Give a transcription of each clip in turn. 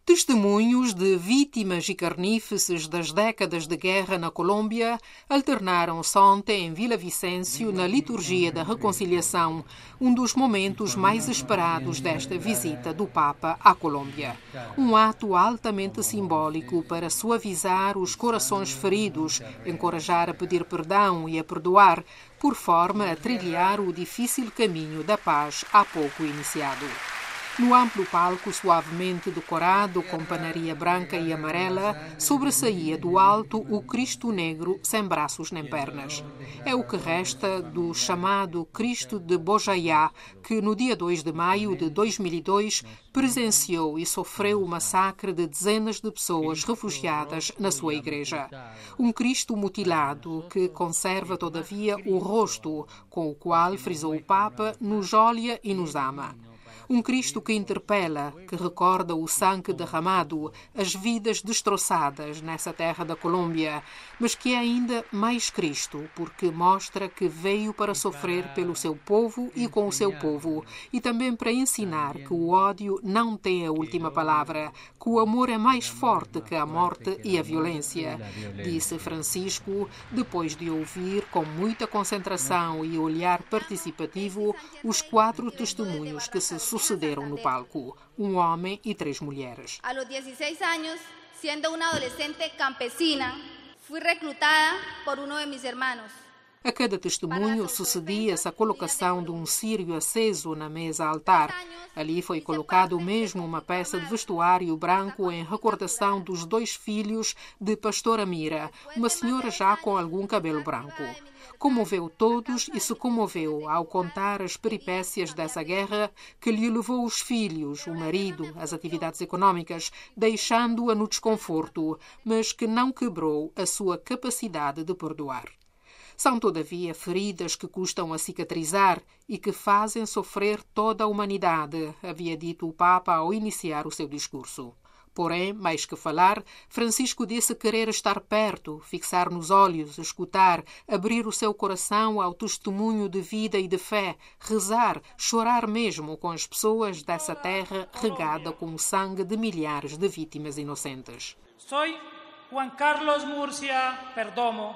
Testemunhos de vítimas e carnífices das décadas de guerra na Colômbia alternaram-se ontem em Vila Vicêncio na liturgia da reconciliação, um dos momentos mais esperados desta visita do Papa à Colômbia. Um ato altamente simbólico para suavizar os corações feridos, encorajar a pedir perdão e a perdoar, por forma a trilhar o difícil caminho da paz há pouco iniciado. No amplo palco suavemente decorado com panaria branca e amarela, sobressaía do alto o Cristo Negro sem braços nem pernas. É o que resta do chamado Cristo de Bojaiá, que no dia 2 de maio de 2002 presenciou e sofreu o massacre de dezenas de pessoas refugiadas na sua igreja. Um Cristo mutilado que conserva, todavia, o rosto com o qual, frisou o Papa, nos olha e nos ama. Um Cristo que interpela, que recorda o sangue derramado, as vidas destroçadas nessa terra da Colômbia, mas que é ainda mais Cristo, porque mostra que veio para sofrer pelo seu povo e com o seu povo, e também para ensinar que o ódio não tem a última palavra, que o amor é mais forte que a morte e a violência, disse Francisco, depois de ouvir com muita concentração e olhar participativo os 4 testemunhos que se sucederam no palco, um homem e 3 mulheres. A los 16 años, siendo una adolescente campesina, fui reclutada por uno de mis hermanos. A cada testemunho sucedia-se a colocação de um círio aceso na mesa-altar. Ali foi colocado mesmo uma peça de vestuário branco em recordação dos 2 filhos de Pastora Mira, uma senhora já com algum cabelo branco. Comoveu todos e se comoveu ao contar as peripécias dessa guerra que lhe levou os filhos, o marido, as atividades econômicas, deixando-a no desconforto, mas que não quebrou a sua capacidade de perdoar. São, todavia, feridas que custam a cicatrizar e que fazem sofrer toda a humanidade, havia dito o Papa ao iniciar o seu discurso. Porém, mais que falar, Francisco disse querer estar perto, fixar nos olhos, escutar, abrir o seu coração ao testemunho de vida e de fé, rezar, chorar mesmo com as pessoas dessa terra regada com o sangue de milhares de vítimas inocentes. Sou Juan Carlos Murcia Perdomo.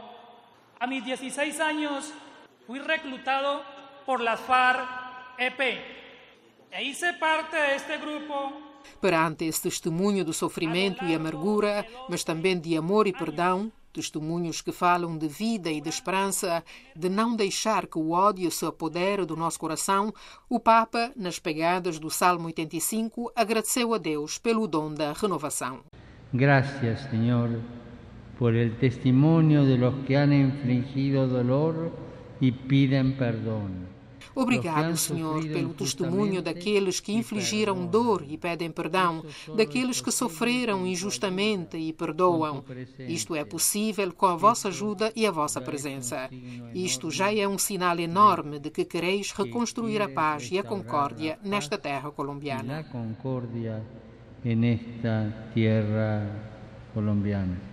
A mis 16 años fui reclutado por las FARC-EP e hice parte de este grupo. Perante esse testemunho de sofrimento e amargura, mas também de amor e perdão, testemunhos que falam de vida e de esperança, de não deixar que o ódio se apodere do nosso coração, o Papa, nas pegadas do Salmo 85, agradeceu a Deus pelo dom da renovação. Gracias, Senhor, por el testimonio de los que han infligido dolor y piden perdón. Obrigado, Senhor, pelo testemunho daqueles que infligiram dor e pedem perdão, daqueles que sofreram injustamente e perdoam. Isto é possível com a vossa ajuda e a vossa presença. Isto já é um sinal enorme de que quereis reconstruir a paz e a concórdia nesta terra colombiana. A concórdia nesta terra colombiana.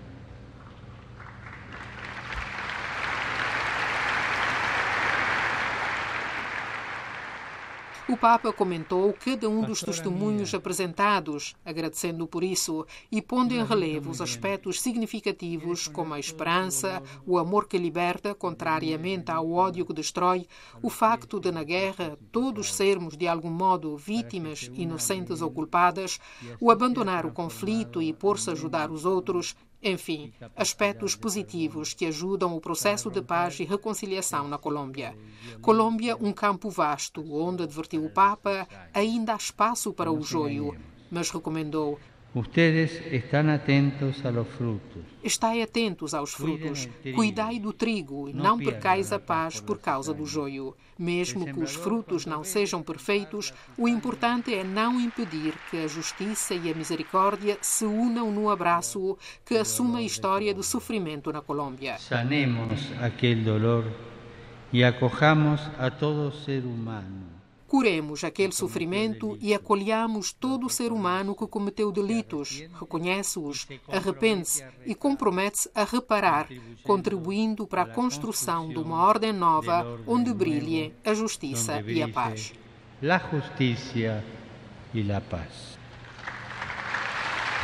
O Papa comentou cada um dos testemunhos apresentados, agradecendo por isso e pondo em relevo os aspectos significativos como a esperança, o amor que liberta, contrariamente ao ódio que destrói, o facto de, na guerra, todos sermos, de algum modo, vítimas, inocentes ou culpadas, o abandonar o conflito e pôr-se a ajudar os outros. Enfim, aspectos positivos que ajudam o processo de paz e reconciliação na Colômbia. Colômbia, um campo vasto, onde, advertiu o Papa, ainda há espaço para o joio, mas recomendou: Ustedes están atentos a los frutos. Estai atentos aos frutos, cuidai do trigo e não percais a paz por causa do joio. Mesmo que os frutos não sejam perfeitos, o importante é não impedir que a justiça e a misericórdia se unam no abraço que assume a história de sofrimento na Colômbia. Sanemos aquele dolor e acojamos a todo ser humano. Curemos aquele sofrimento e acolhamos todo o ser humano que cometeu delitos, reconhece-os, arrepende-se e compromete-se a reparar, contribuindo para a construção de uma ordem nova onde brilhem a justiça e a paz. A justiça e a paz.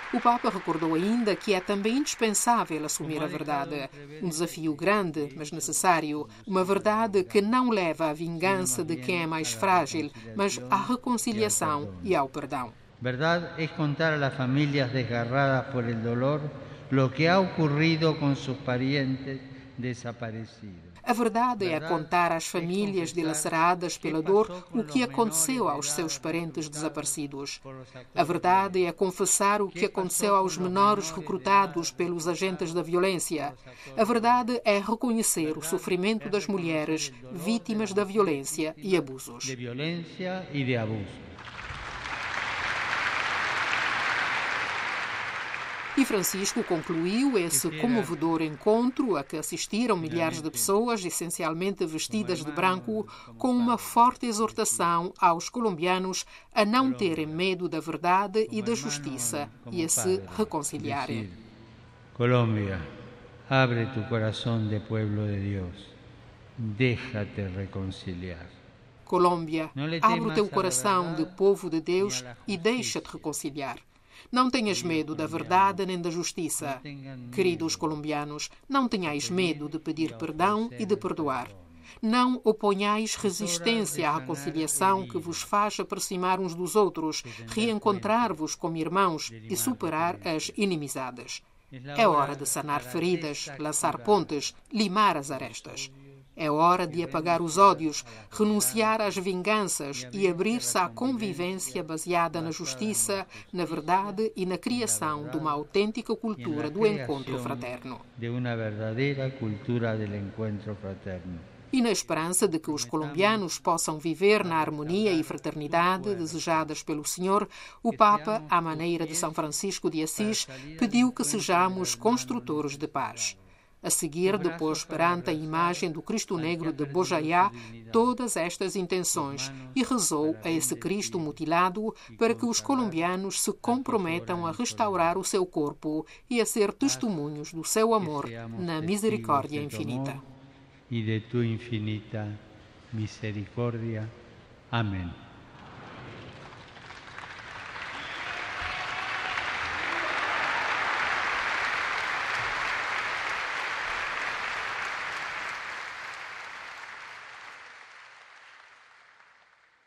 O Papa recordou ainda que é também indispensável assumir a verdade. Um desafio grande, mas necessário. Uma verdade que não leva à vingança de quem é mais frágil, mas à reconciliação e ao perdão. Verdad es contar a las familias desgarradas por el dolor lo que ha ocurrido con sus parientes desaparecidos. A verdade é contar às famílias dilaceradas pela dor o que aconteceu aos seus parentes desaparecidos. A verdade é confessar o que aconteceu aos menores recrutados pelos agentes da violência. A verdade é reconhecer o sofrimento das mulheres vítimas da violência e abusos. De violência e de abuso. E Francisco concluiu esse comovedor encontro a que assistiram milhares de pessoas, essencialmente vestidas de branco, com uma forte exortação aos colombianos a não terem medo da verdade e da justiça e a se reconciliarem. Colômbia, abre tu coração de pueblo de Deus, déjate reconciliar. Colômbia, abre o teu coração de povo de Deus e deixa-te reconciliar. Não tenhas medo da verdade nem da justiça. Queridos colombianos, não tenhais medo de pedir perdão e de perdoar. Não oponhais resistência à reconciliação que vos faz aproximar uns dos outros, reencontrar-vos como irmãos e superar as inimizades. É hora de sanar feridas, lançar pontes, limar as arestas. É hora de apagar os ódios, renunciar às vinganças e abrir-se à convivência baseada na justiça, na verdade e na criação de uma autêntica cultura do encontro fraterno. E na esperança de que os colombianos possam viver na harmonia e fraternidade desejadas pelo Senhor, o Papa, à maneira de São Francisco de Assis, pediu que sejamos construtores de paz. A seguir, depois perante a imagem do Cristo Negro de Bojaiá, todas estas intenções e rezou a esse Cristo mutilado para que os colombianos se comprometam a restaurar o seu corpo e a ser testemunhos do seu amor na misericórdia infinita. E de tu infinita misericórdia. Amém.